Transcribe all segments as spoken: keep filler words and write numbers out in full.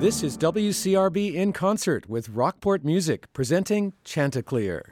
This is W C R B in concert with Rockport Music, presenting Chanticleer.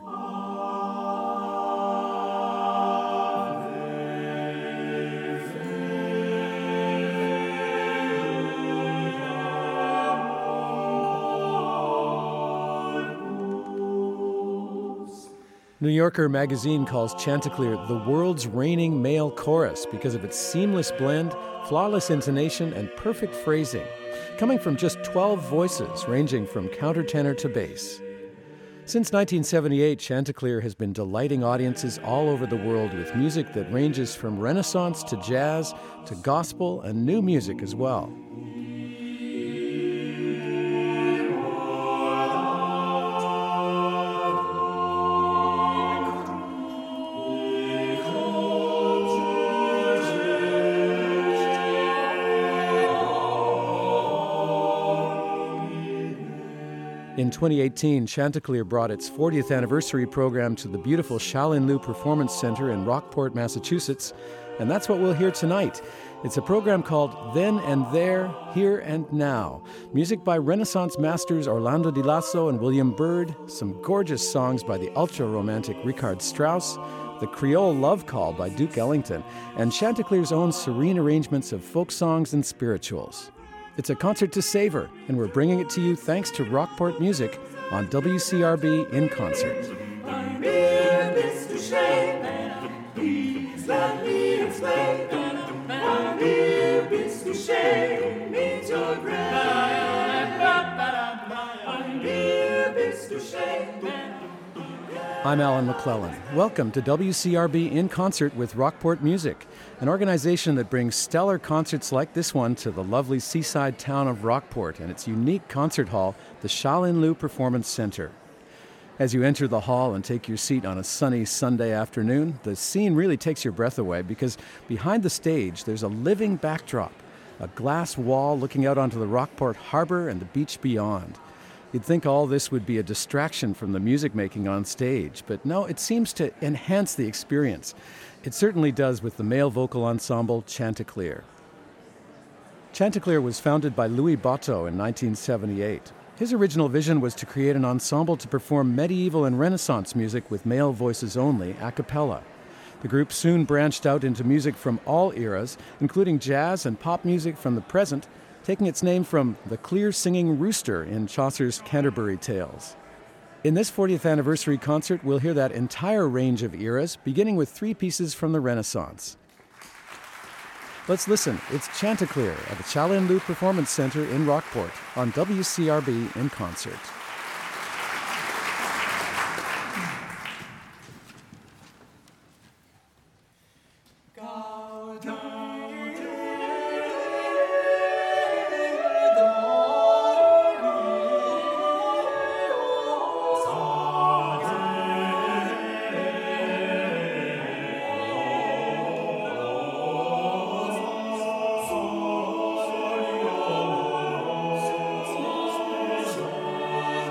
New Yorker magazine calls Chanticleer the world's reigning male chorus because of its seamless blend, flawless intonation, and perfect phrasing, coming from just twelve voices ranging from countertenor to bass. Since nineteen seventy-eight, Chanticleer has been delighting audiences all over the world with music that ranges from Renaissance to jazz to gospel and new music as well. In twenty eighteen, Chanticleer brought its fortieth anniversary program to the beautiful Shaolin-Lu Performance Center in Rockport, Massachusetts, and that's what we'll hear tonight. It's a program called Then and There, Here and Now. Music by Renaissance masters Orlando Di Lasso and William Byrd, some gorgeous songs by the ultra-romantic Richard Strauss, the Creole Love Call by Duke Ellington, and Chanticleer's own serene arrangements of folk songs and spirituals. It's a concert to savor, and we're bringing it to you thanks to Rockport Music on W C R B in concert. I'm Alan McClellan. Welcome to W C R B in concert with Rockport Music, an organization that brings stellar concerts like this one to the lovely seaside town of Rockport and its unique concert hall, the Shaolin-Lu Performance Center. As you enter the hall and take your seat on a sunny Sunday afternoon, the scene really takes your breath away because behind the stage there's a living backdrop, a glass wall looking out onto the Rockport Harbor and the beach beyond. You'd think all this would be a distraction from the music making on stage, but no, it seems to enhance the experience. It certainly does with the male vocal ensemble Chanticleer. Chanticleer was founded by Louis Botto in nineteen seventy-eight. His original vision was to create an ensemble to perform medieval and Renaissance music with male voices only, a cappella. The group soon branched out into music from all eras, including jazz and pop music from the present, taking its name from the clear-singing rooster in Chaucer's Canterbury Tales. In this fortieth anniversary concert, we'll hear that entire range of eras, beginning with three pieces from the Renaissance. Let's listen. It's Chanticleer at the Shaolin-Lu Performance Center in Rockport on W C R B in concert. Oh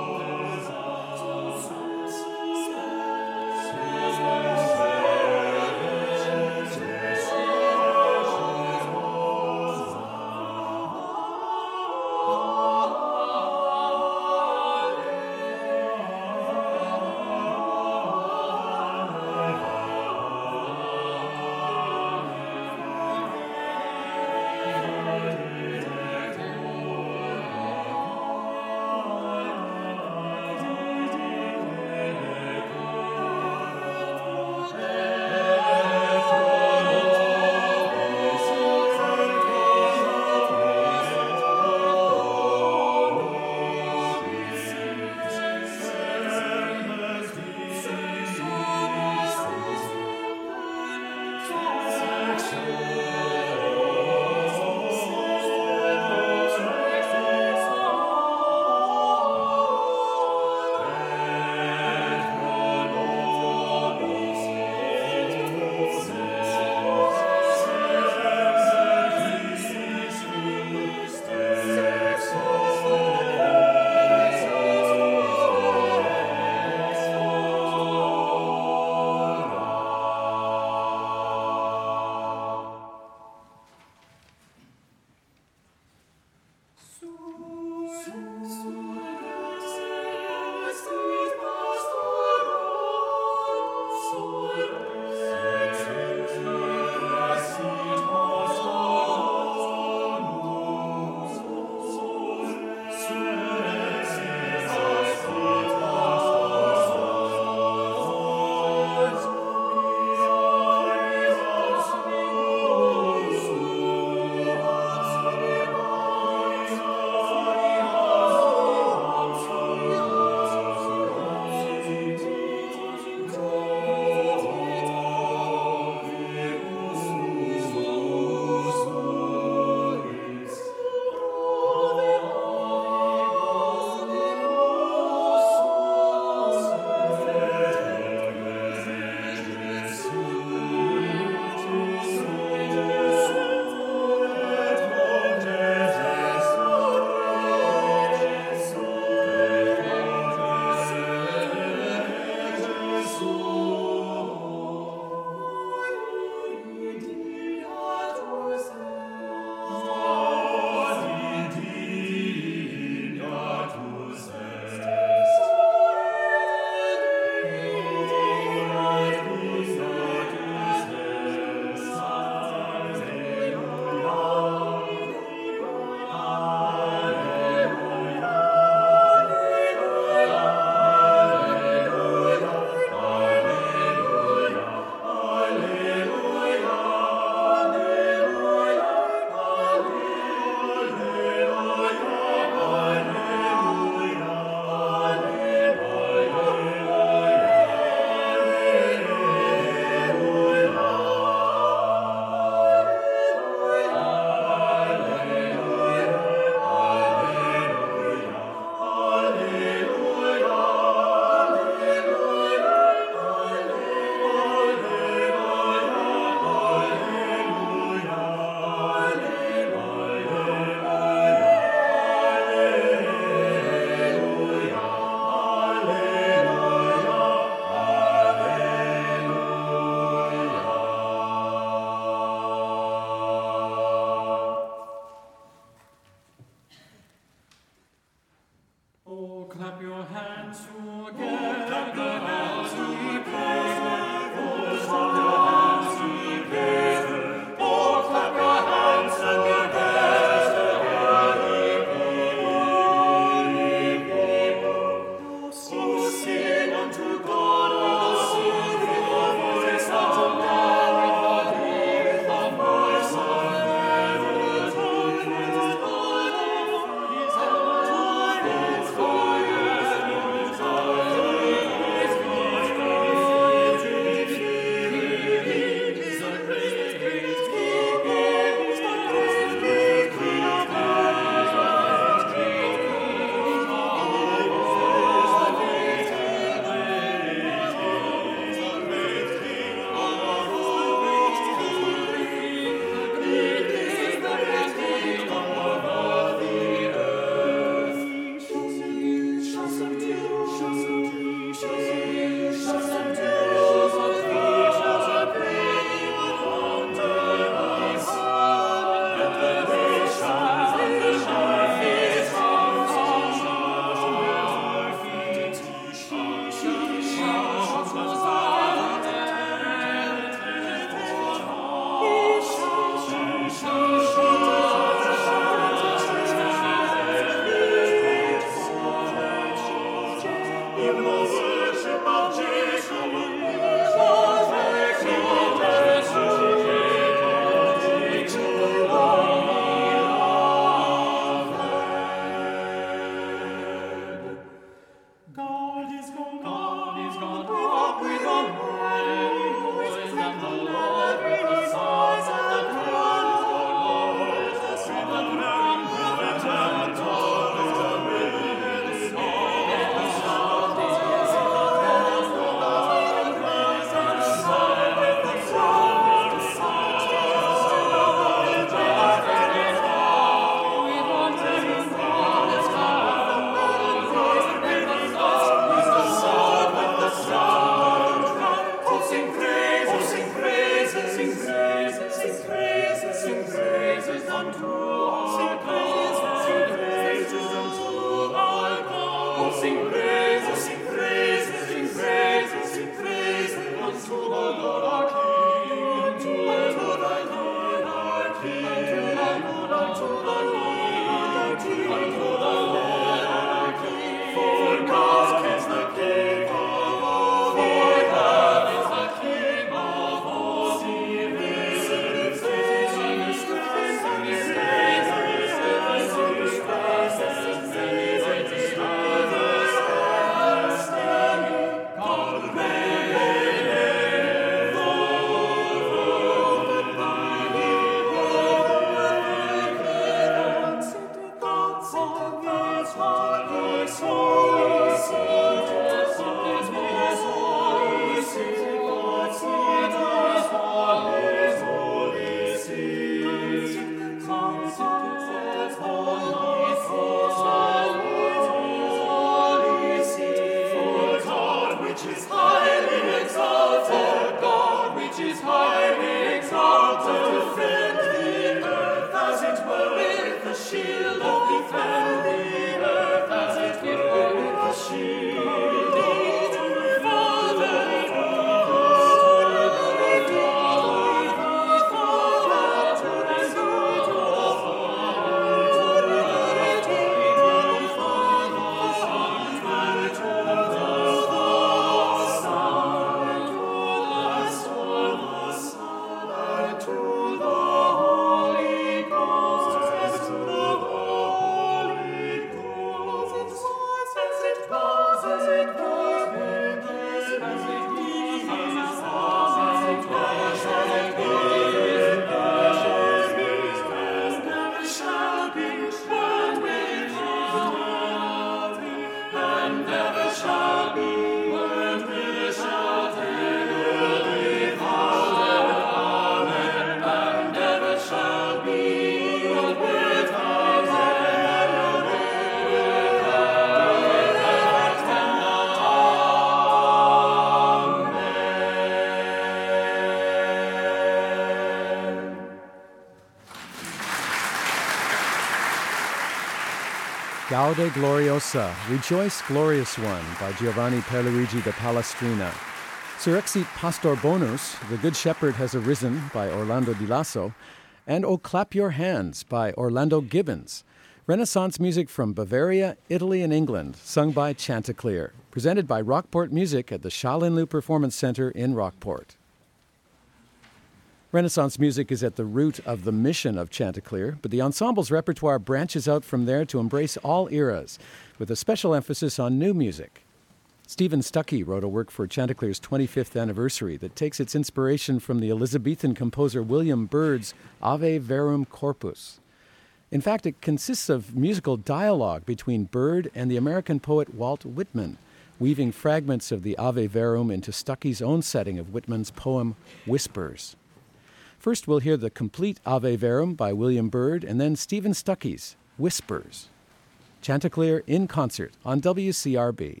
Gaude Gloriosa, Rejoice Glorious One by Giovanni Pierluigi da Palestrina. Surrexit Pastor Bonus, The Good Shepherd Has Arisen by Orlando Di Lasso, and Oh Clap Your Hands by Orlando Gibbons. Renaissance music from Bavaria, Italy, and England, sung by Chanticleer, presented by Rockport Music at the Shaolin Performance Center in Rockport. Renaissance music is at the root of the mission of Chanticleer, but the ensemble's repertoire branches out from there to embrace all eras, with a special emphasis on new music. Stephen Stuckey wrote a work for Chanticleer's twenty-fifth anniversary that takes its inspiration from the Elizabethan composer William Byrd's Ave Verum Corpus. In fact, it consists of musical dialogue between Byrd and the American poet Walt Whitman, weaving fragments of the Ave Verum into Stuckey's own setting of Whitman's poem Whispers. First, we'll hear the complete Ave Verum by William Byrd, and then Stephen Stuckey's Whispers. Chanticleer in concert on W C R B.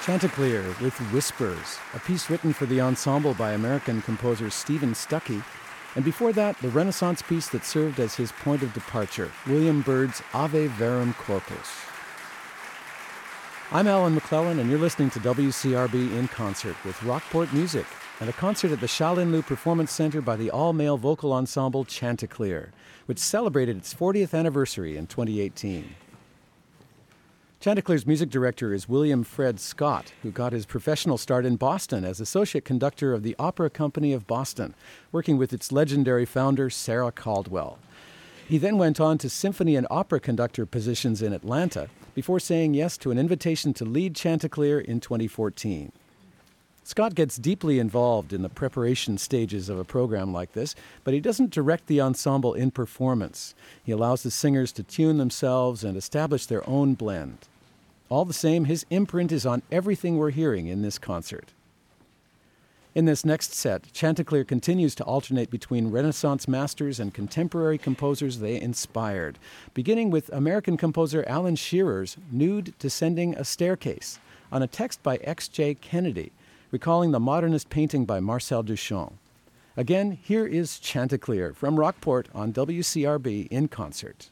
Chanticleer with Whispers, a piece written for the ensemble by American composer Stephen Stuckey, and before that, the Renaissance piece that served as his point of departure, William Byrd's Ave Verum Corpus. I'm Alan McClellan, and you're listening to W C R B in concert with Rockport Music and a concert at the Shaolin-Lu Performance Center by the all-male vocal ensemble Chanticleer, which celebrated its fortieth anniversary in twenty eighteen. Chanticleer's music director is William Fred Scott, who got his professional start in Boston as associate conductor of the Opera Company of Boston, working with its legendary founder, Sarah Caldwell. He then went on to symphony and opera conductor positions in Atlanta before saying yes to an invitation to lead Chanticleer in twenty fourteen. Scott gets deeply involved in the preparation stages of a program like this, but he doesn't direct the ensemble in performance. He allows the singers to tune themselves and establish their own blend. All the same, his imprint is on everything we're hearing in this concert. In this next set, Chanticleer continues to alternate between Renaissance masters and contemporary composers they inspired, beginning with American composer Alan Shearer's Nude Descending a Staircase, on a text by X J Kennedy, recalling the modernist painting by Marcel Duchamp. Again, here is Chanticleer from Rockport on W C R B in concert.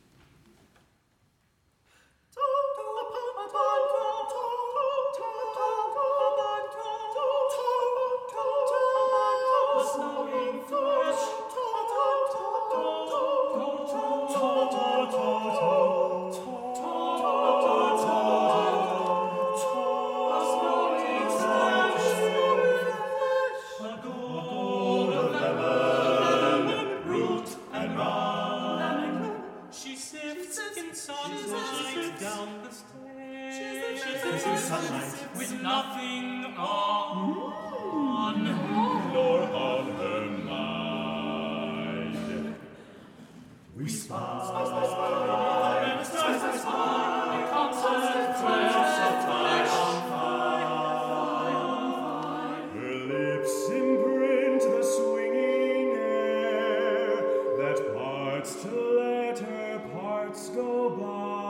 With nothing on, nor on her mind. We spy, spy, spy, spy, spy, spy, spy, a concert flash of flash on fire. Her lips imprint the swinging air that parts to let her parts go by.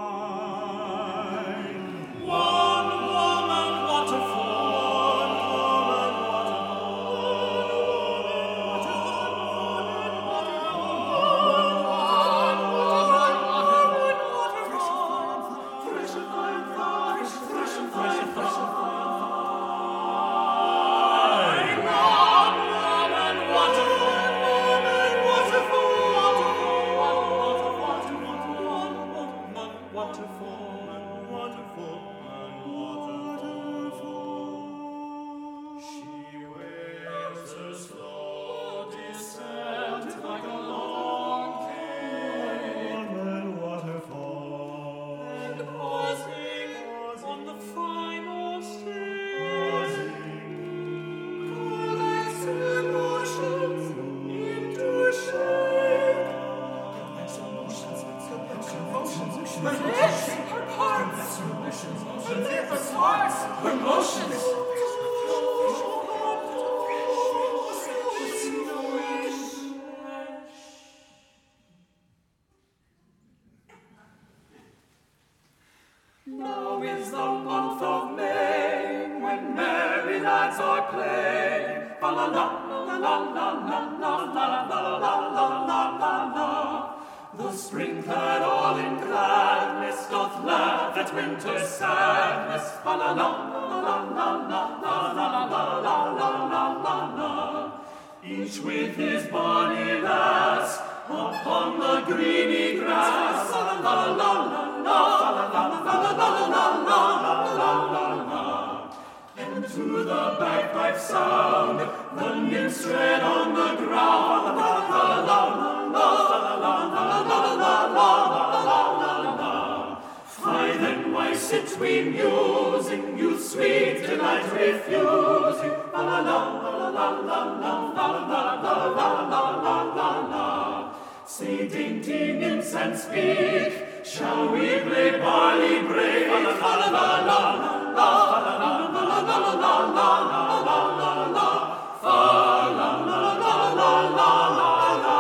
Now is the month of May, when merry lads are playing. Fa la la la la la la la la la la la la la. The spring-clad all in gladness doth laugh at winter's sadness. Fa la la la la la la la la la la la la la. Each with his bonny lass upon the greeny grass. La la la la la la la la la la la la. And to the bagpipe sound, the nymphs tread on the ground. La la la la la la la la. Why then, why sit we musing, youth sweet delight refusing? La la la la la la la la la la la la. Say dainty nymphs and speak, shall we play barley break? La la la la la la la la la la la la la. Fa la la la la la la la.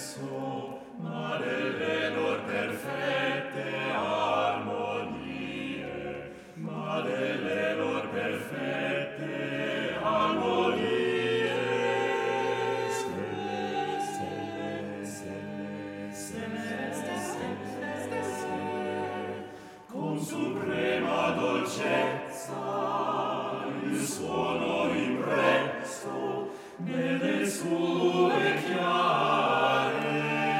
Nelle sue chiare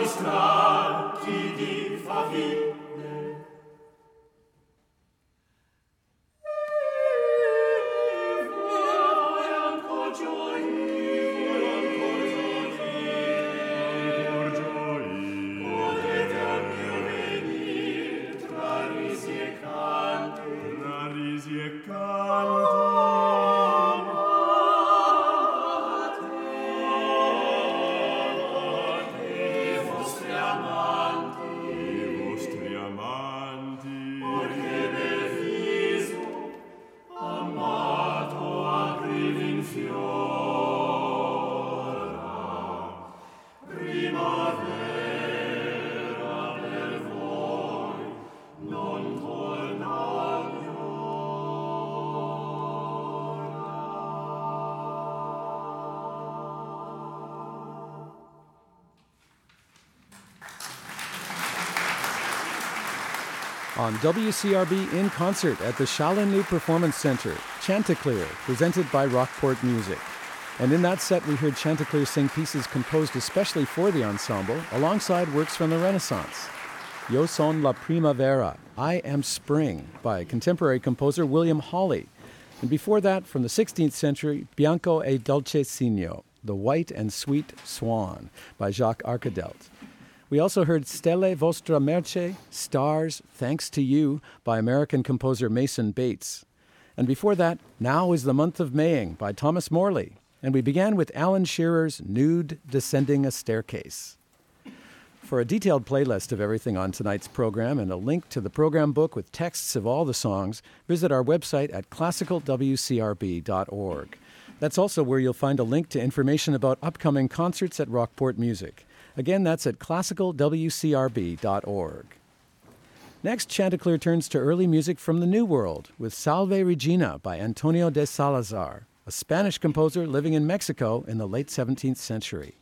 nostra chi di faville. On W C R B In Concert at the Chalenu Performance Center, Chanticleer, presented by Rockport Music. And in that set, we heard Chanticleer sing pieces composed especially for the ensemble, alongside works from the Renaissance. Yo son la primavera, I Am Spring, by contemporary composer William Hawley. And before that, from the sixteenth century, Bianco e Dolcecino, The White and Sweet Swan, by Jacques Arcadelt. We also heard Stelle Vostra Merce, Stars, Thanks to You, by American composer Mason Bates. And before that, Now is the Month of Maying, by Thomas Morley. And we began with Alan Shearer's Nude Descending a Staircase. For a detailed playlist of everything on tonight's program and a link to the program book with texts of all the songs, visit our website at classical w c r b dot org. That's also where you'll find a link to information about upcoming concerts at Rockport Music. Again, that's at classical w c r b dot org. Next, Chanticleer turns to early music from the New World with Salve Regina by Antonio de Salazar, a Spanish composer living in Mexico in the late seventeenth century.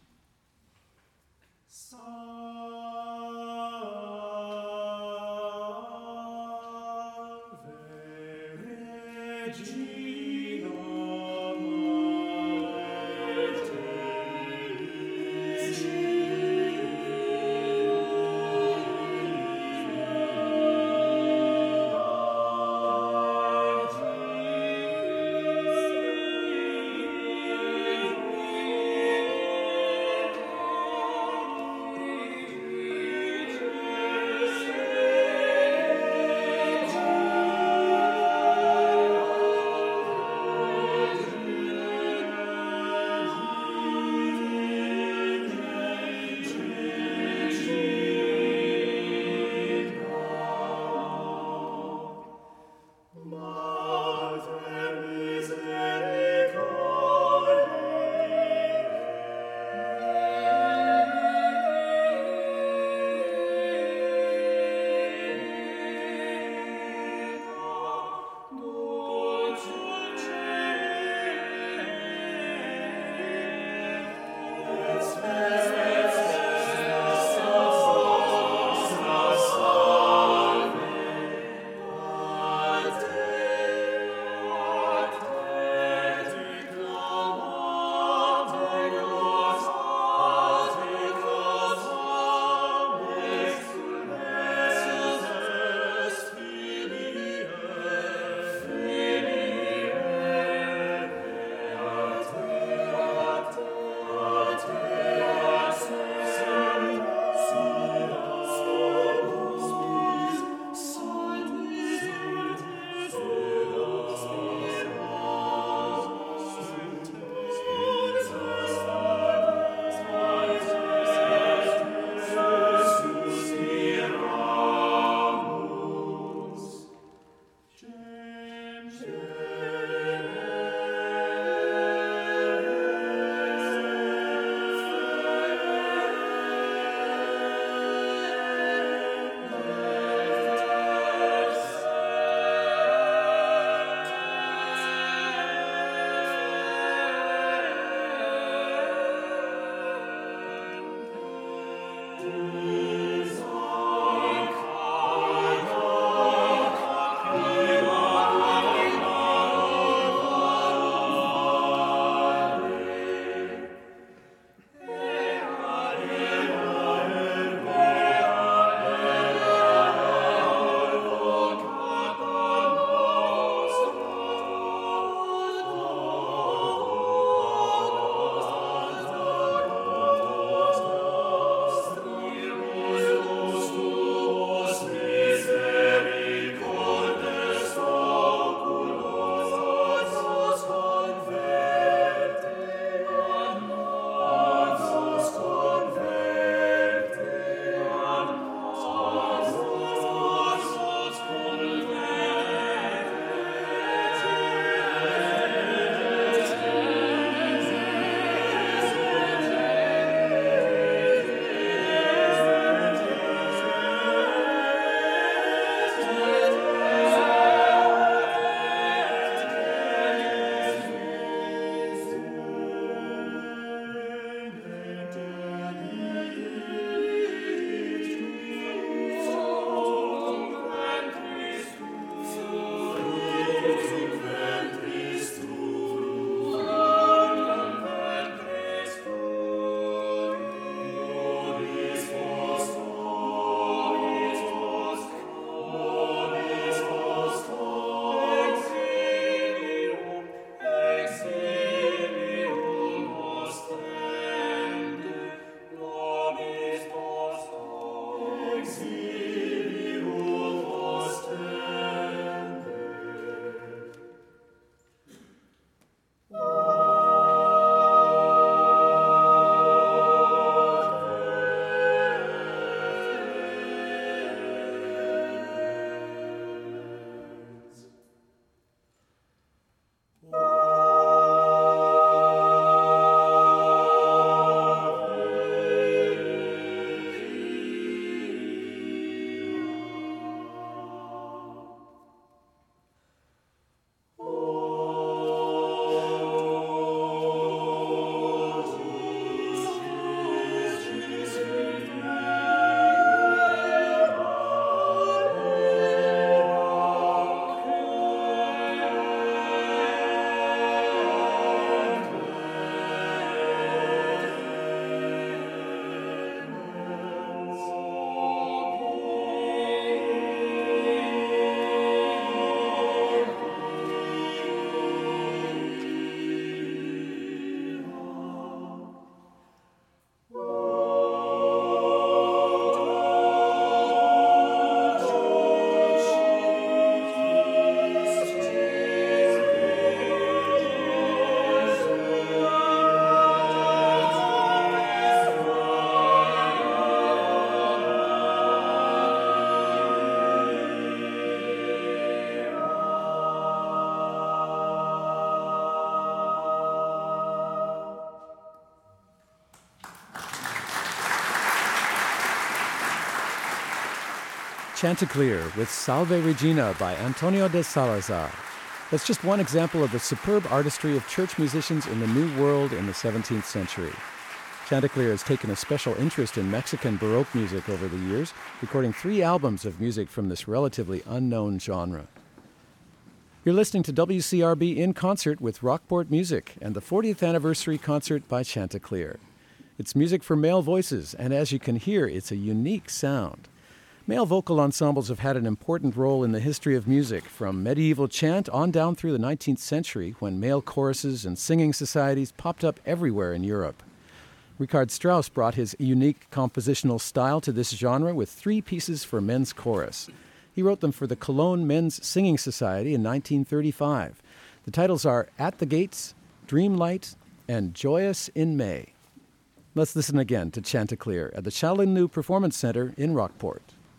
Chanticleer with Salve Regina by Antonio de Salazar. That's just one example of the superb artistry of church musicians in the New World in the seventeenth century. Chanticleer has taken a special interest in Mexican Baroque music over the years, recording three albums of music from this relatively unknown genre. You're listening to W C R B in concert with Rockport Music and the fortieth anniversary concert by Chanticleer. It's music for male voices, and as you can hear, it's a unique sound. Male vocal ensembles have had an important role in the history of music, from medieval chant on down through the nineteenth century, when male choruses and singing societies popped up everywhere in Europe. Richard Strauss brought his unique compositional style to this genre with three pieces for men's chorus. He wrote them for the Cologne Men's Singing Society in nineteen thirty-five. The titles are At the Gates, Dreamlight, and Joyous in May. Let's listen again to Chanticleer at the Shaolin Performance Center in Rockport.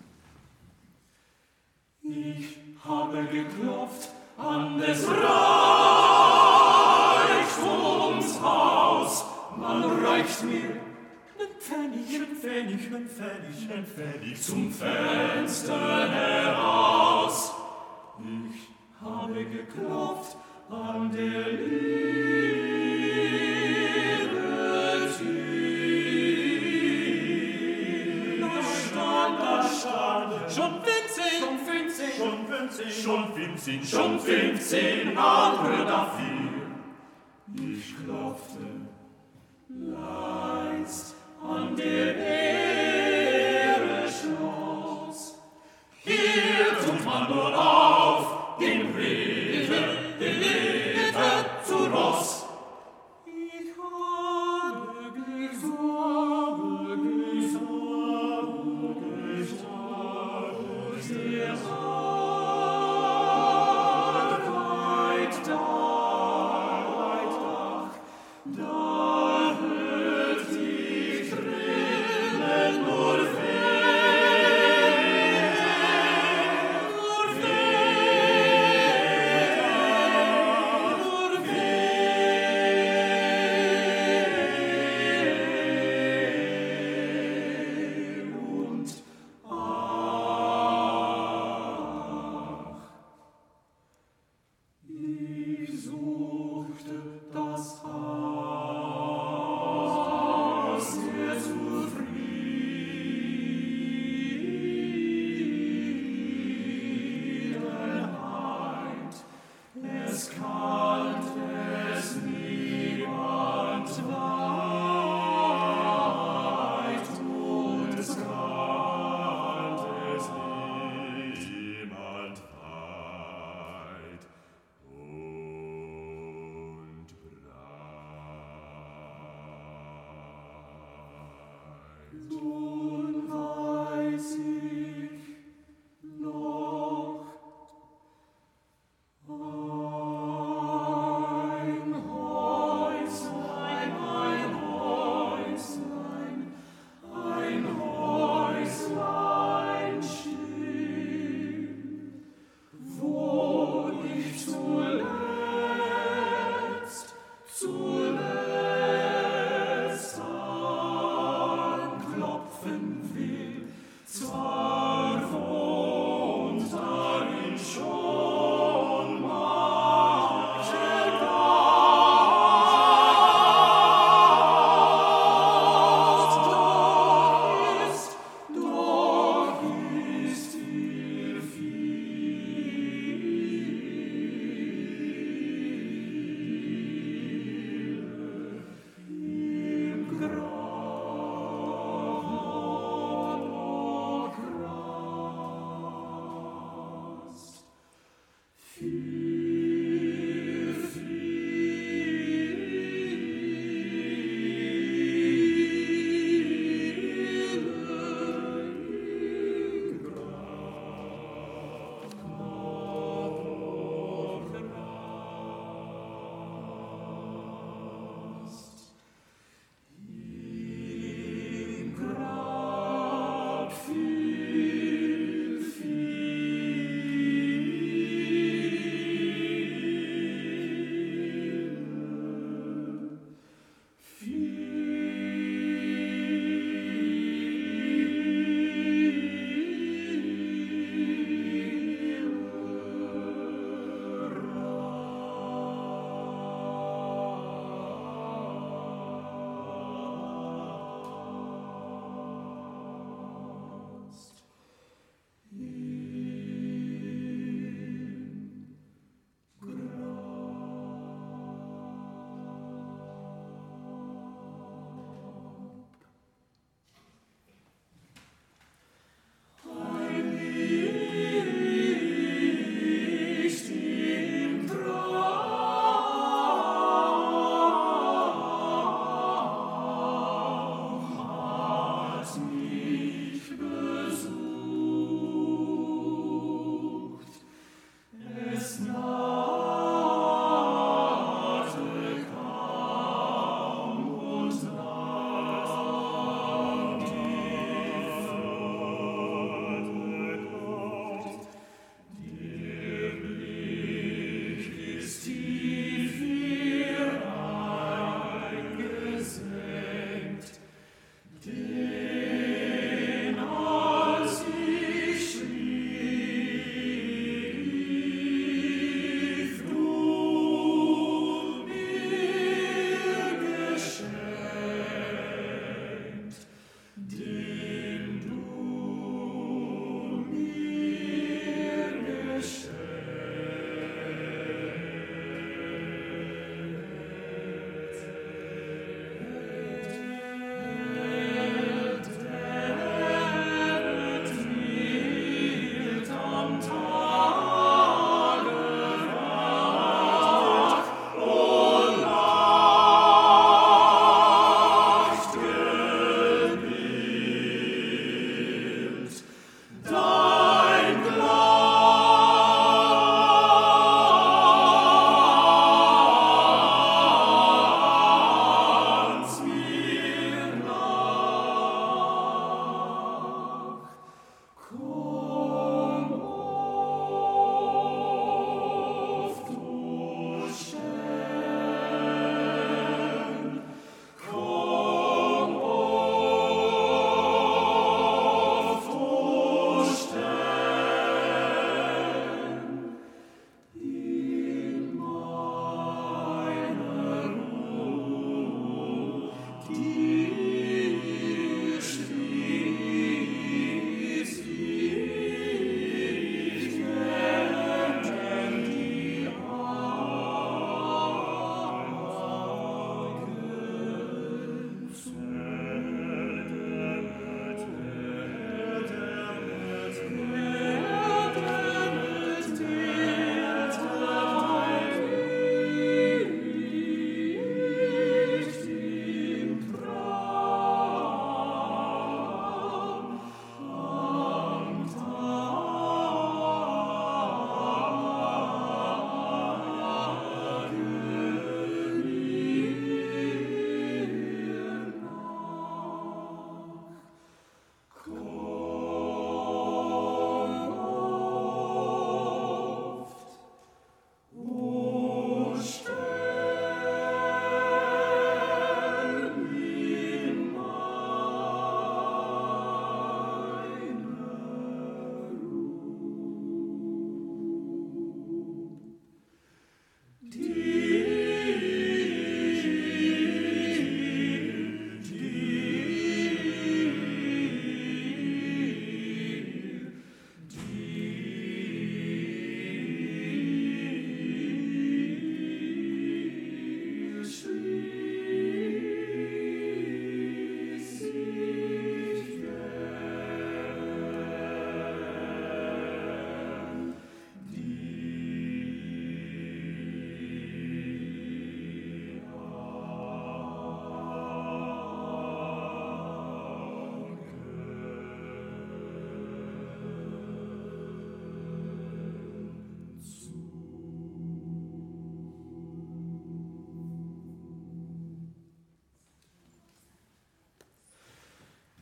Ich habe geklopft an des Reichtums Haus. Man reicht mir nen Pfennig, nen Pfennig, nen Pfennig, nen Pfennig zum Fenster heraus. Ich habe geklopft an der Liebe Tür. Da stand, da stand schon winzig, schon winzig, schon winzig, schon winzig, schon fünfzehn andere dafür. Ich klopfte leist an der Ehre Schloss. Hier tut man nur auf, den Ritter, den Ritter zu Ross. Ich habe gesagt, gesagt, gesagt, der Arbeit da, da,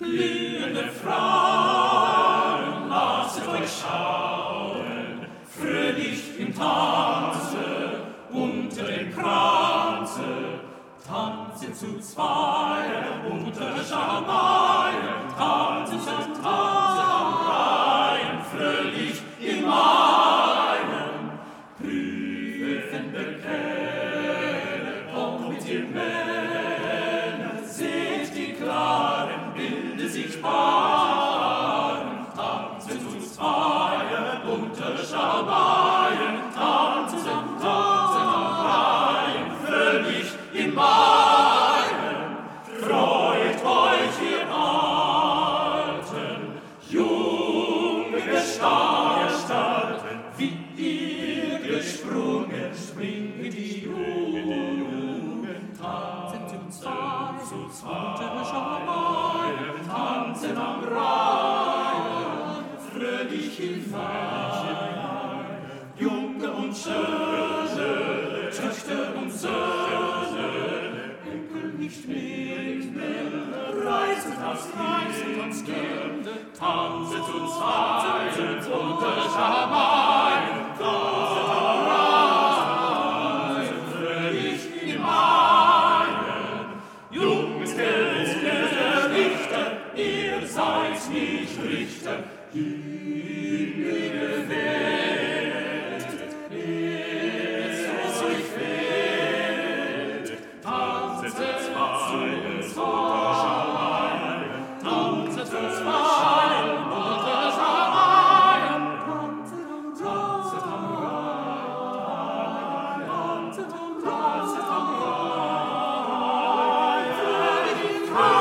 Blühende Frauen, lasset euch schauen, fröhlich im Tanze, unter dem Kranze, tanzen zu Zweien, unter Schamaien, tanzen, tanzen, am Reihen, fröhlich im Maien, prüfende Kähne, kommt ihr Männer, seht die klaren Bilder sich paaren, tanzen zu Zweien, unter Schamaien, tanzen, tanzen am Reihen, fröhlich im Maien, freut euch ihr Alten, junge Gestalten, wie ihr gesprungen, springen die Jungen, tanzen zu Zweien, zu Zweien, Schamaien, tanzen am Reihen, fröhlich im Maien, Junge und Schöne, Töchter und Söhne, Enkel nicht mehr, reisen das Reisen uns Kinder, tanzen zu Zweien, unter Schamaien, tanzen am Reihen, fröhlich im Maien, Jungs, Geld, Richter, ihr seid nicht Richter, jüngere Welt, es euch fehlt, tanzen zu Zweien, unter Schamaien, tanzen zu Zweien, unter Schamaien, tanzen am Rhein, tanzen am Rhein, fröhlich im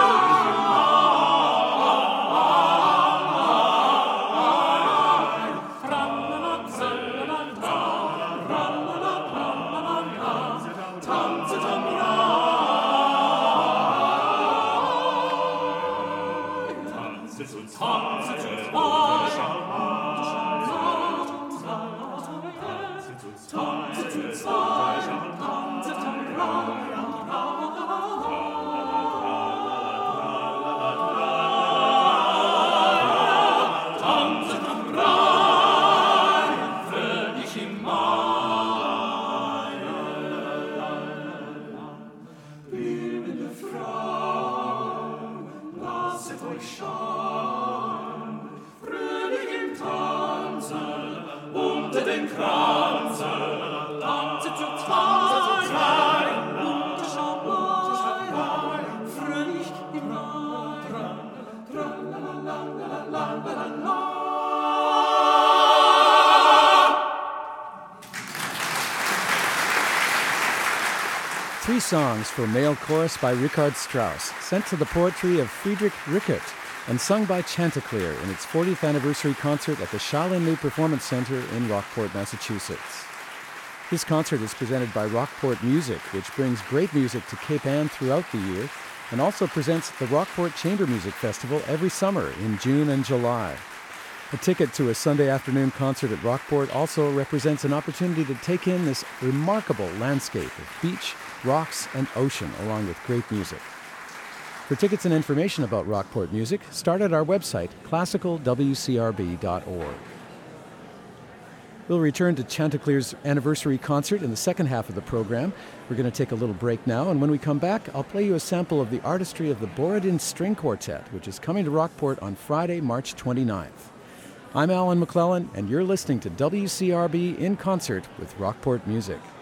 Three songs for male chorus by Richard Strauss, sent to the poetry of Friedrich Rickert and sung by Chanticleer in its fortieth anniversary concert at the Shaolin New Performance Center in Rockport, Massachusetts. This concert is presented by Rockport Music, which brings great music to Cape Ann throughout the year and also presents the Rockport Chamber Music Festival every summer in June and July. A ticket to a Sunday afternoon concert at Rockport also represents an opportunity to take in this remarkable landscape of beach, rocks, and ocean, along with great music. For tickets and information about Rockport Music, start at our website, classical w c r b dot org. We'll return to Chanticleer's anniversary concert in the second half of the program. We're going to take a little break now, and when we come back, I'll play you a sample of the artistry of the Borodin String Quartet, which is coming to Rockport on Friday, March twenty-ninth. I'm Alan McClellan, and you're listening to W C R B in concert with Rockport Music.